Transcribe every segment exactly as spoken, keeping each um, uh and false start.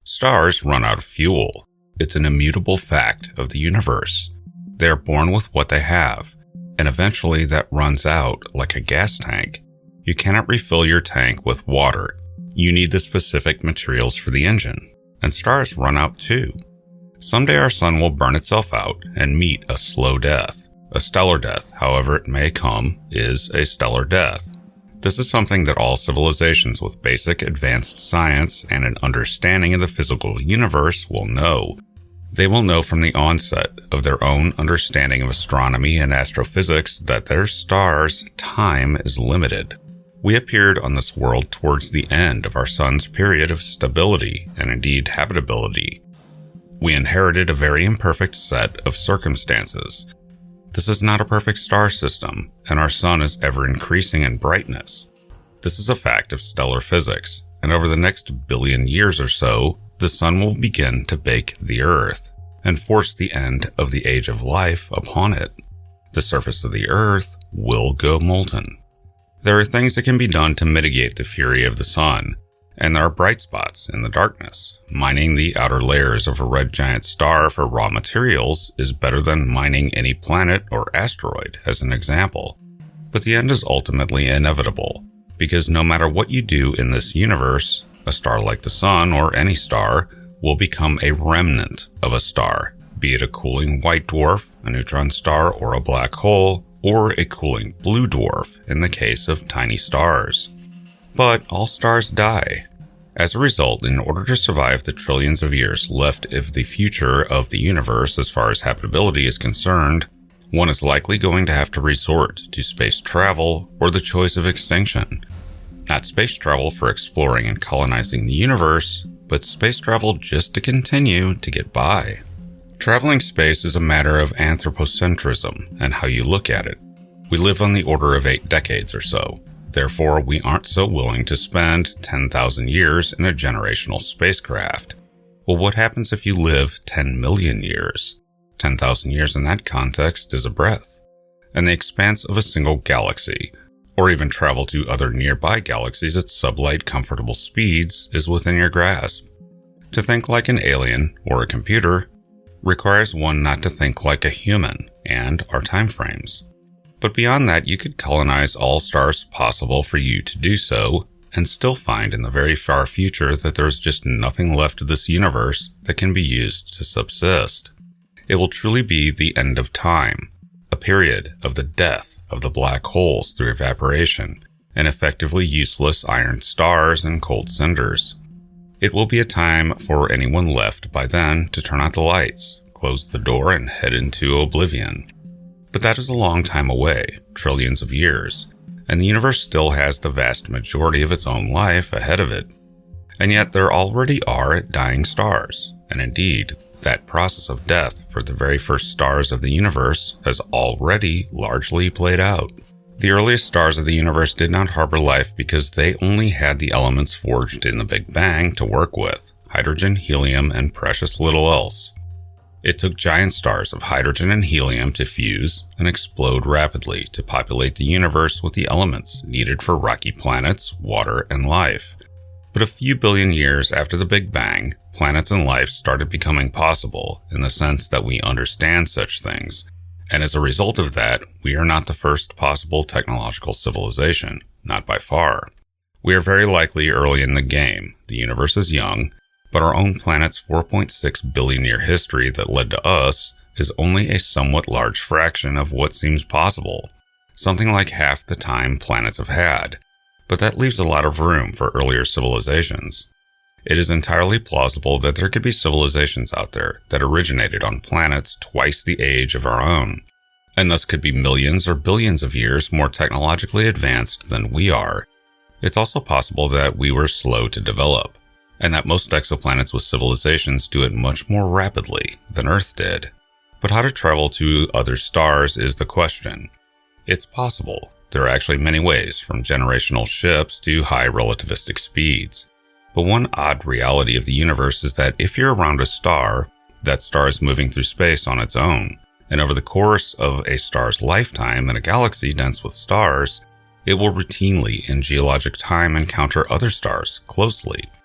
Stars run out of fuel. It's an immutable fact of the universe. They are born with what they have, and eventually that runs out like a gas tank. You cannot refill your tank with water. You need the specific materials for the engine, and stars run out too. Someday our sun will burn itself out and meet a slow death. A stellar death, however it may come, is a stellar death. This is something that all civilizations with basic advanced science and an understanding of the physical universe will know. They will know from the onset of their own understanding of astronomy and astrophysics that their star's time is limited. We appeared on this world towards the end of our sun's period of stability and indeed habitability. We inherited a very imperfect set of circumstances. This is not a perfect star system, and our sun is ever increasing in brightness. This is a fact of stellar physics, and over the next billion years or so, the sun will begin to bake the Earth and force the end of the age of life upon it. The surface of the Earth will go molten. There are things that can be done to mitigate the fury of the sun, and there are bright spots in the darkness. Mining the outer layers of a red giant star for raw materials is better than mining any planet or asteroid, as an example. But the end is ultimately inevitable, because no matter what you do in this universe, a star like the sun or any star will become a remnant of a star, be it a cooling white dwarf, a neutron star, or a black hole, or a cooling blue dwarf in the case of tiny stars. But all stars die. As a result, in order to survive the trillions of years left of the future of the universe as far as habitability is concerned, one is likely going to have to resort to space travel or the choice of extinction. Not space travel for exploring and colonizing the universe, but space travel just to continue to get by. Traveling space is a matter of anthropocentrism and how you look at it. We live on the order of eight decades or so. Therefore, we aren't so willing to spend ten thousand years in a generational spacecraft. Well, what happens if you live ten million years? ten thousand years in that context is a breath, and the expanse of a single galaxy, or even travel to other nearby galaxies at sublight comfortable speeds, is within your grasp. To think like an alien or a computer requires one not to think like a human and our time frames. But beyond that, you could colonize all stars possible for you to do so, and still find in the very far future that there's just nothing left of this universe that can be used to subsist. It will truly be the end of time, a period of the death of the black holes through evaporation, and effectively useless iron stars and cold cinders. It will be a time for anyone left by then to turn out the lights, close the door, and head into oblivion. But that is a long time away, trillions of years, and the universe still has the vast majority of its own life ahead of it. And yet there already are dying stars, and indeed, that process of death for the very first stars of the universe has already largely played out. The earliest stars of the universe did not harbor life because they only had the elements forged in the Big Bang to work with: hydrogen, helium, and precious little else. It took giant stars of hydrogen and helium to fuse and explode rapidly to populate the universe with the elements needed for rocky planets, water, and life. But a few billion years after the Big Bang, planets and life started becoming possible in the sense that we understand such things. And as a result of that, we are not the first possible technological civilization, not by far. We are very likely early in the game. The universe is young, but our own planet's four point six billion year history that led to us is only a somewhat large fraction of what seems possible, something like half the time planets have had, but that leaves a lot of room for earlier civilizations. It is entirely plausible that there could be civilizations out there that originated on planets twice the age of our own, and thus could be millions or billions of years more technologically advanced than we are. It's also possible that we were slow to develop, and that most exoplanets with civilizations do it much more rapidly than Earth did. But how to travel to other stars is the question. It's possible. There are actually many ways, from generational ships to high relativistic speeds. But one odd reality of the universe is that if you're around a star, that star is moving through space on its own, and over the course of a star's lifetime in a galaxy dense with stars, it will routinely in geologic time encounter other stars closely.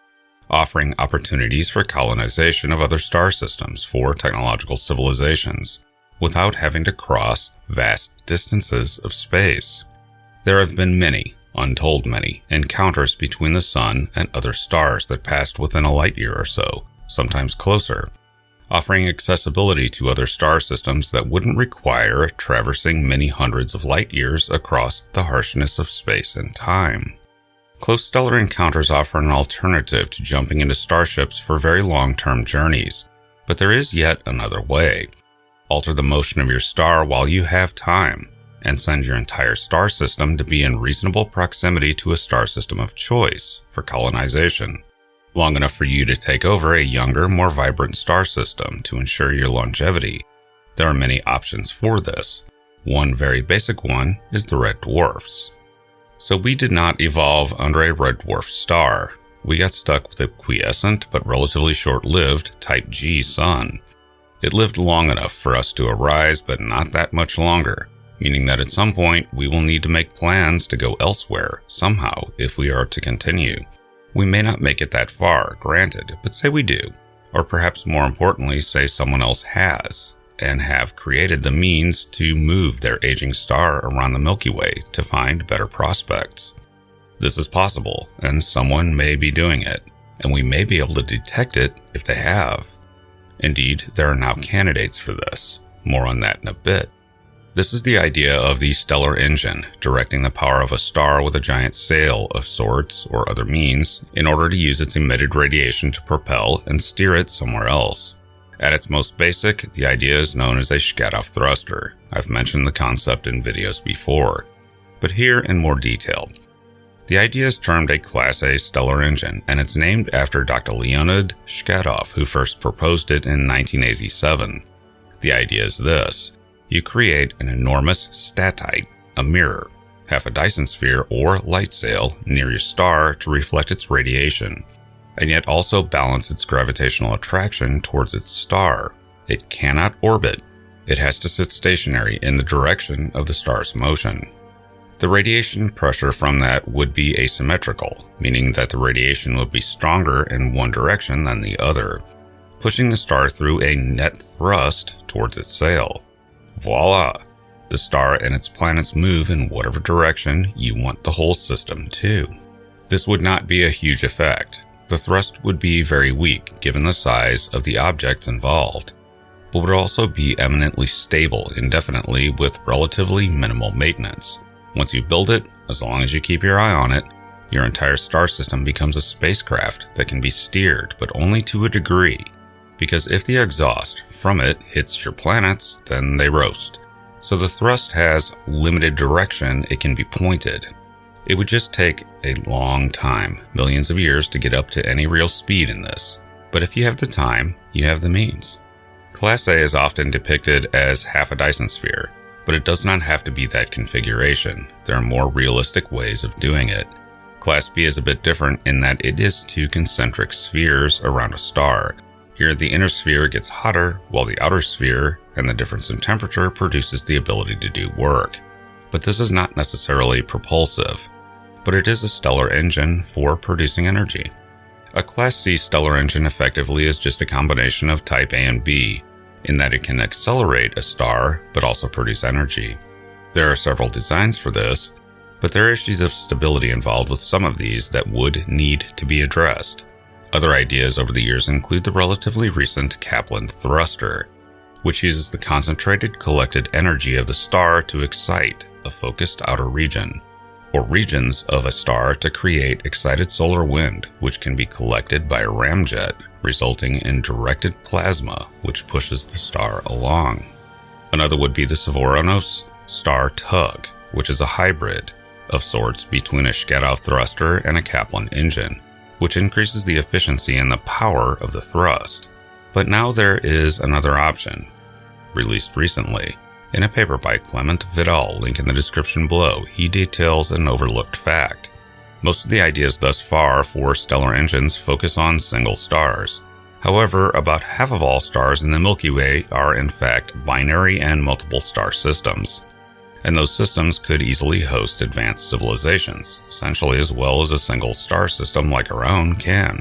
offering opportunities for colonization of other star systems for technological civilizations, without having to cross vast distances of space. There have been many, untold many, encounters between the Sun and other stars that passed within a light year or so, sometimes closer, offering accessibility to other star systems that wouldn't require traversing many hundreds of light years across the harshness of space and time. Close stellar encounters offer an alternative to jumping into starships for very long-term journeys, but there is yet another way. Alter the motion of your star while you have time, and send your entire star system to be in reasonable proximity to a star system of choice for colonization, long enough for you to take over a younger, more vibrant star system to ensure your longevity. There are many options for this. One very basic one is the red dwarfs. So we did not evolve under a red dwarf star. We got stuck with a quiescent but relatively short-lived Type G sun. It lived long enough for us to arise, but not that much longer, meaning that at some point we will need to make plans to go elsewhere, somehow, if we are to continue. We may not make it that far, granted, but say we do, or perhaps more importantly, say someone else has, and have created the means to move their aging star around the Milky Way to find better prospects. This is possible, and someone may be doing it, and we may be able to detect it if they have. Indeed, there are now candidates for this. More on that in a bit. This is the idea of the stellar engine, directing the power of a star with a giant sail of sorts or other means in order to use its emitted radiation to propel and steer it somewhere else. At its most basic, the idea is known as a Shkatov thruster. I've mentioned the concept in videos before, but here in more detail. The idea is termed a Class A stellar engine, and it's named after Doctor Leonid Shkatov, who first proposed it in nineteen eighty-seven. The idea is this. You create an enormous statite, a mirror, half a Dyson sphere or light sail near your star to reflect its radiation, and yet also balance its gravitational attraction towards its star. It cannot orbit. It has to sit stationary in the direction of the star's motion. The radiation pressure from that would be asymmetrical, meaning that the radiation would be stronger in one direction than the other, pushing the star through a net thrust towards its sail. Voila! The star and its planets move in whatever direction you want the whole system to. This would not be a huge effect. The thrust would be very weak given the size of the objects involved, but would also be eminently stable indefinitely with relatively minimal maintenance. Once you build it, as long as you keep your eye on it, your entire star system becomes a spacecraft that can be steered, but only to a degree, because if the exhaust from it hits your planets, then they roast. So the thrust has limited direction it can be pointed. It would just take a long time, millions of years, to get up to any real speed in this. But if you have the time, you have the means. Class A is often depicted as half a Dyson sphere, but it does not have to be that configuration. There are more realistic ways of doing it. Class B is a bit different in that it is two concentric spheres around a star. Here, the inner sphere gets hotter, while the outer sphere and the difference in temperature produces the ability to do work. But this is not necessarily propulsive, but it is a stellar engine for producing energy. A Class C stellar engine effectively is just a combination of Type A and B, in that it can accelerate a star, but also produce energy. There are several designs for this, but there are issues of stability involved with some of these that would need to be addressed. Other ideas over the years include the relatively recent Kaplan thruster, which uses the concentrated collected energy of the star to excite a focused outer region, or regions of a star to create excited solar wind, which can be collected by a ramjet, resulting in directed plasma, which pushes the star along. Another would be the Svoronov star tug, which is a hybrid of sorts between a Shkatov thruster and a Kaplan engine, which increases the efficiency and the power of the thrust. But now there is another option, released recently. In a paper by Clement Vidal, link in the description below, he details an overlooked fact. Most of the ideas thus far for stellar engines focus on single stars. However, about half of all stars in the Milky Way are in fact binary and multiple star systems. And those systems could easily host advanced civilizations, essentially as well as a single star system like our own can.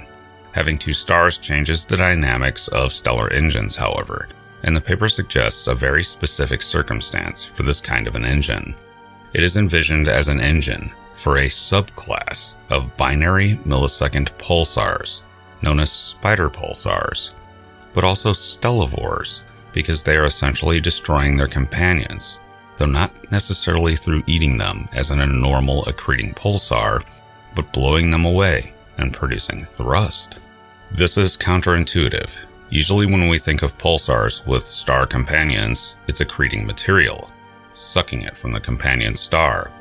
Having two stars changes the dynamics of stellar engines, however, and the paper suggests a very specific circumstance for this kind of an engine. It is envisioned as an engine for a subclass of binary millisecond pulsars, known as spider pulsars, but also stellivores, because they are essentially destroying their companions, though not necessarily through eating them as in a normal accreting pulsar, but blowing them away and producing thrust. This is counterintuitive. Usually when we think of pulsars with star companions, it's accreting material, sucking it from the companion star.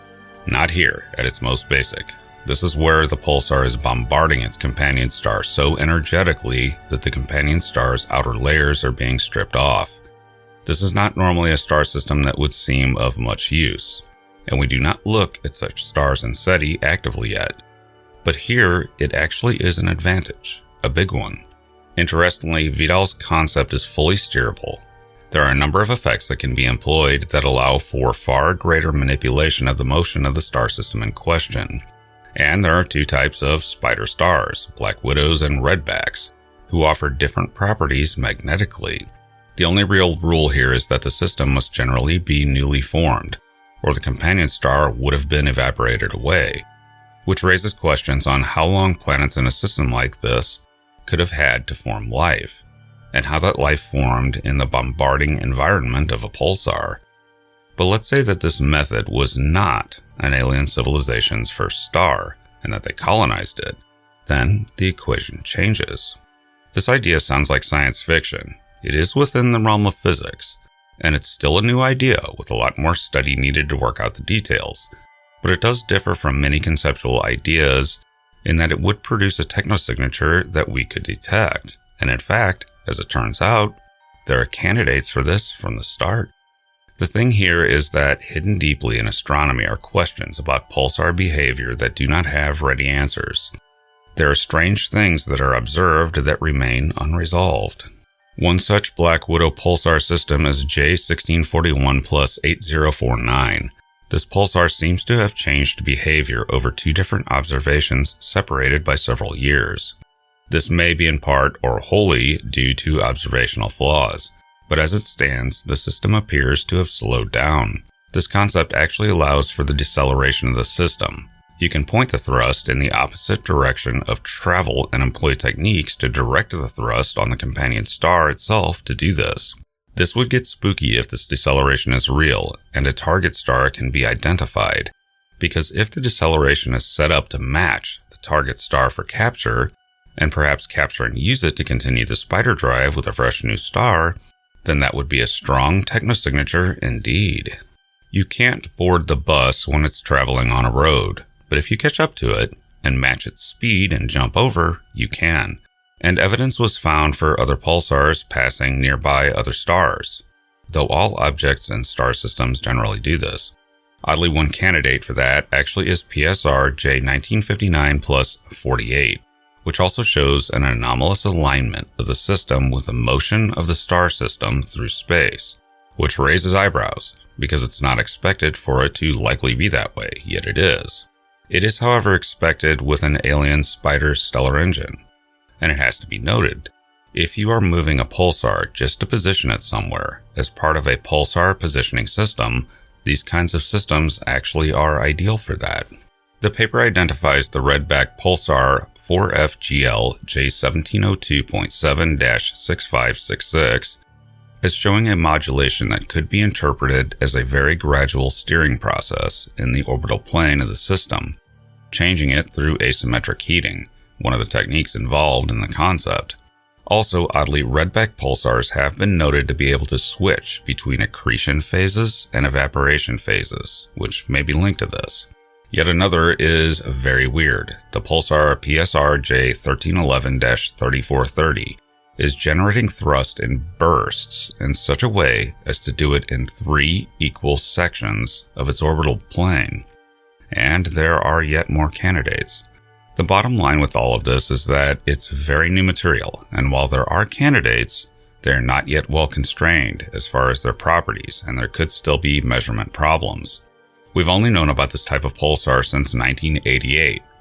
Not here, at its most basic. This is where the pulsar is bombarding its companion star so energetically that the companion star's outer layers are being stripped off. This is not normally a star system that would seem of much use, and we do not look at such stars in SETI actively yet. But here, it actually is an advantage, a big one. Interestingly, Vidal's concept is fully steerable. There are a number of effects that can be employed that allow for far greater manipulation of the motion of the star system in question. And there are two types of spider stars, Black Widows and Redbacks, who offer different properties magnetically. The only real rule here is that the system must generally be newly formed, or the companion star would have been evaporated away, which raises questions on how long planets in a system like this could have had to form life, and how that life formed in the bombarding environment of a pulsar. But let's say that this method was not an alien civilization's first star, and that they colonized it. Then the equation changes. This idea sounds like science fiction. It is within the realm of physics, and it's still a new idea with a lot more study needed to work out the details. But it does differ from many conceptual ideas in that it would produce a technosignature that we could detect. And in fact, as it turns out, there are candidates for this from the start. The thing here is that hidden deeply in astronomy are questions about pulsar behavior that do not have ready answers. There are strange things that are observed that remain unresolved. One such Black Widow pulsar system is J sixteen forty-one plus eight zero four nine. This pulsar seems to have changed behavior over two different observations separated by several years. This may be in part or wholly due to observational flaws, but as it stands, the system appears to have slowed down. This concept actually allows for the deceleration of the system. You can point the thrust in the opposite direction of travel and employ techniques to direct the thrust on the companion star itself to do this. This would get spooky if this deceleration is real and a target star can be identified, because if the deceleration is set up to match the target star for capture, and perhaps capture and use it to continue the spider drive with a fresh new star, then that would be a strong technosignature indeed. You can't board the bus when it's traveling on a road, but if you catch up to it and match its speed and jump over, you can. And evidence was found for other pulsars passing nearby other stars, though all objects in star systems generally do this. Oddly, one candidate for that actually is P S R J nineteen fifty-nine plus forty-eight, which also shows an anomalous alignment of the system with the motion of the star system through space, which raises eyebrows, because it's not expected for it to likely be that way, yet it is. It is, however, expected with an alien spider stellar engine. And it has to be noted, if you are moving a pulsar just to position it somewhere as part of a pulsar positioning system, these kinds of systems actually are ideal for that. The paper identifies the Redback pulsar four F G L J seventeen oh two point seven dash six five six six as showing a modulation that could be interpreted as a very gradual steering process in the orbital plane of the system, changing it through asymmetric heating, one of the techniques involved in the concept. Also, oddly, Redback pulsars have been noted to be able to switch between accretion phases and evaporation phases, which may be linked to this. Yet another is very weird. The pulsar P S R J thirteen eleven dash thirty-four thirty is generating thrust in bursts in such a way as to do it in three equal sections of its orbital plane. And there are yet more candidates. The bottom line with all of this is that it's very new material, and while there are candidates, they're not yet well constrained as far as their properties, and there could still be measurement problems. We've only known about this type of pulsar since nineteen eighty-eight,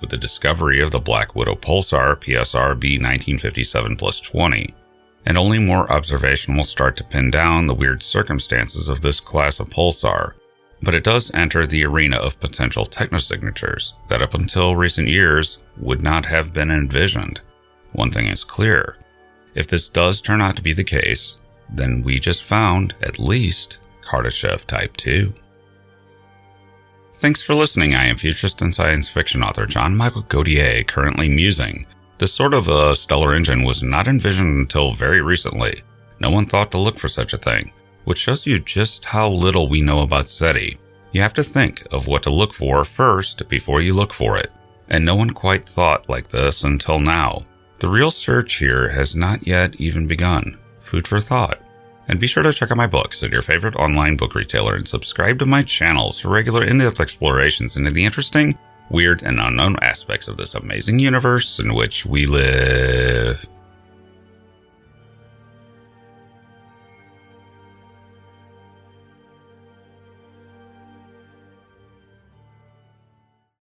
with the discovery of the Black Widow pulsar P S R B nineteen fifty-seven plus twenty, and only more observation will start to pin down the weird circumstances of this class of pulsar, but it does enter the arena of potential technosignatures that up until recent years would not have been envisioned. One thing is clear. If this does turn out to be the case, then we just found, at least, Kardashev Type two. Thanks for listening. I am futurist and science fiction author John Michael Godier, currently musing. This sort of a stellar engine was not envisioned until very recently. No one thought to look for such a thing, which shows you just how little we know about SETI. You have to think of what to look for first before you look for it, and no one quite thought like this until now. The real search here has not yet even begun. Food for thought. And be sure to check out my books at your favorite online book retailer and subscribe to my channels for regular in-depth explorations into the interesting, weird, and unknown aspects of this amazing universe in which we live.